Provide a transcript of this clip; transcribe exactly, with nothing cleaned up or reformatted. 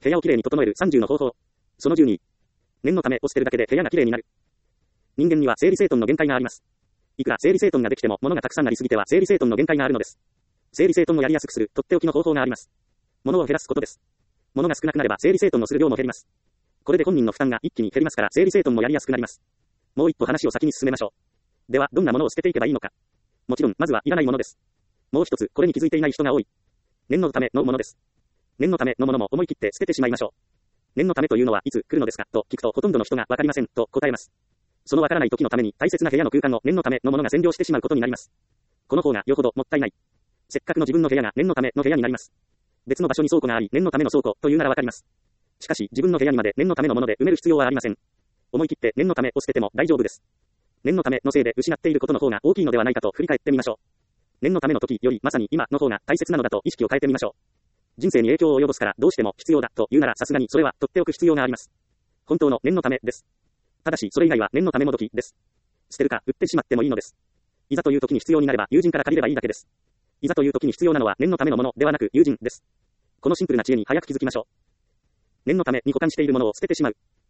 部屋をきれいに整えるさんじゅうの方法。そのじゅうに。念のためを捨てるだけで部屋がきれいになる。人間には整理整頓の限界があります。いくら整理整頓ができても物がたくさんなりすぎては整理整頓の限界があるのです。整理整頓をやりやすくするとっておきの方法があります。物を減らすことです。物が少なくなれば整理整頓をする量も減ります。これで本人の負担が一気に減りますから整理整頓もやりやすくなります。もう一歩話を先に進めましょう。では、どんなものを捨てていけばいいのか。もちろん、まずはいらないものです。もう一つ、これに気づいていない人が多い。念のためのものです。念のためのものも思い切って捨ててしまいましょう。念のためというのはいつ来るのですかと聞くとほとんどの人がわかりませんと答えます。そのわからない時のために大切な部屋の空間を念のためのものが占領してしまうことになります。この方がよほどもったいない。せっかくの自分の部屋が念のための部屋になります。別の場所に倉庫があり念のための倉庫というならわかります。しかし自分の部屋にまで念のためのもので埋める必要はありません。思い切って念のためを捨てても大丈夫です。念のためのせいで失っていることの方が大きいのではないかと振り返ってみましょう。念のための時よりまさに今の方が大切なのだと意識を変えてみましょう。人生に影響を及ぼすからどうしても必要だというならさすがにそれは取っておく必要があります。本当の念のためです。ただしそれ以外は念のためもどきです。捨てるか売ってしまってもいいのです。いざという時に必要になれば友人から借りればいいだけです。いざという時に必要なのは念のためのものではなく友人です。このシンプルな知恵に早く気づきましょう。念のために保管しているものを捨ててしまう。